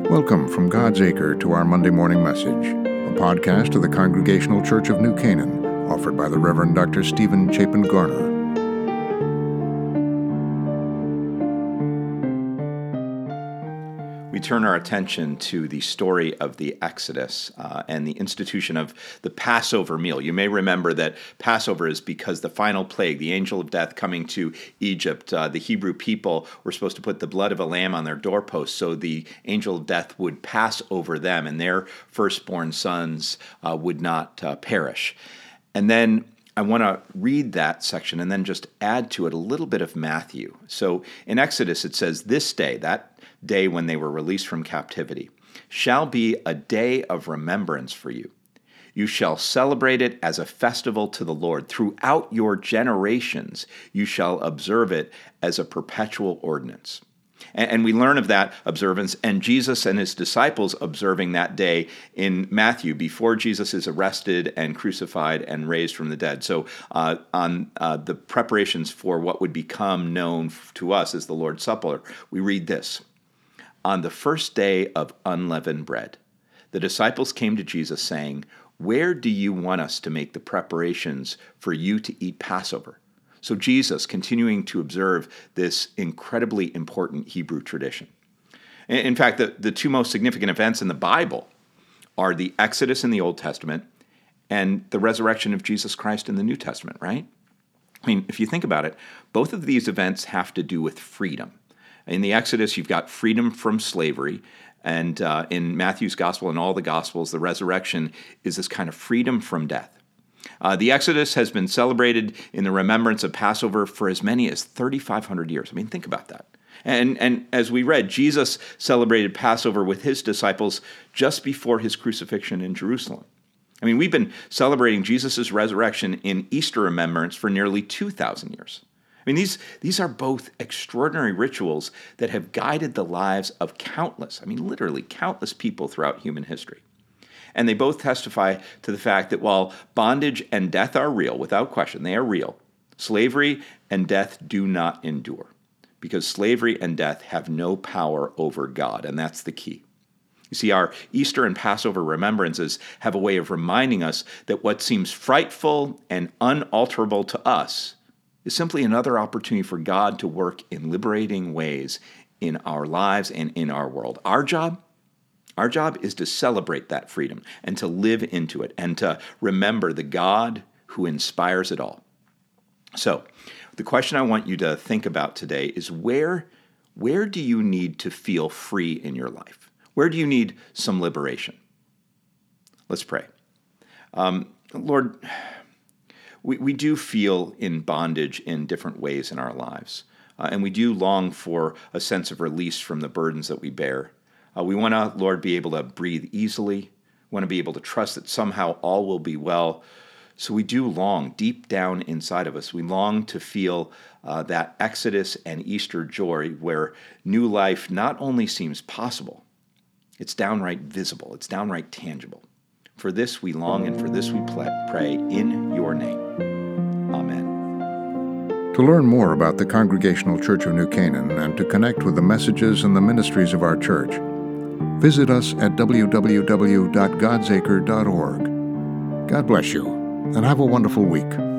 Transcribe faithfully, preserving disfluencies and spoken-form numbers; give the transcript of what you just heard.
Welcome from God's Acre to our Monday morning message, a podcast of the Congregational Church of New Canaan, offered by the Reverend Doctor Stephen Chapin Garner. We turn our attention to the story of the Exodus uh, and the institution of the Passover meal. You may remember that Passover is because the final plague, the angel of death coming to Egypt, uh, the Hebrew people were supposed to put the blood of a lamb on their doorposts so the angel of death would pass over them and their firstborn sons uh, would not uh, perish. And then I want to read that section and then just add to it a little bit of Matthew. So in Exodus it says, "This day," that day when they were released from captivity, "shall be a day of remembrance for you. You shall celebrate it as a festival to the Lord. Throughout your generations you shall observe it as a perpetual ordinance." And we learn of that observance and Jesus and his disciples observing that day in Matthew before Jesus is arrested and crucified and raised from the dead. So uh, on uh, the preparations for what would become known to us as the Lord's Supper, we read this. "On the first day of unleavened bread, the disciples came to Jesus saying, 'Where do you want us to make the preparations for you to eat Passover?'" So Jesus continuing to observe this incredibly important Hebrew tradition. In fact, the, the two most significant events in the Bible are the Exodus in the Old Testament and the resurrection of Jesus Christ in the New Testament, right? I mean, if you think about it, both of these events have to do with freedom. In the Exodus, you've got freedom from slavery, and uh, in Matthew's gospel and all the gospels, the resurrection is this kind of freedom from death. Uh, the Exodus has been celebrated in the remembrance of Passover for as many as thirty-five hundred years. I mean, think about that. And, and as we read, Jesus celebrated Passover with his disciples just before his crucifixion in Jerusalem. I mean, we've been celebrating Jesus' resurrection in Easter remembrance for nearly two thousand years. I mean, these, these are both extraordinary rituals that have guided the lives of countless, I mean, literally countless people throughout human history. And they both testify to the fact that while bondage and death are real, without question, they are real, slavery and death do not endure, because slavery and death have no power over God, and that's the key. You see, our Easter and Passover remembrances have a way of reminding us that what seems frightful and unalterable to us is simply another opportunity for God to work in liberating ways in our lives and in our world. Our job? Our job is to celebrate that freedom and to live into it and to remember the God who inspires it all. So, the question I want you to think about today is where, where do you need to feel free in your life? Where do you need some liberation? Let's pray. Um, Lord, we, we do feel in bondage in different ways in our lives, uh, and we do long for a sense of release from the burdens that we bear. Uh, we want to, Lord, be able to breathe easily. We want to be able to trust that somehow all will be well. So we do long, deep down inside of us, we long to feel uh, that Exodus and Easter joy where new life not only seems possible, it's downright visible, it's downright tangible. For this we long and for this we pray in your name. Amen. To learn more about the Congregational Church of New Canaan and to connect with the messages and the ministries of our church, visit us at w w w dot gods acre dot org. God bless you, and have a wonderful week.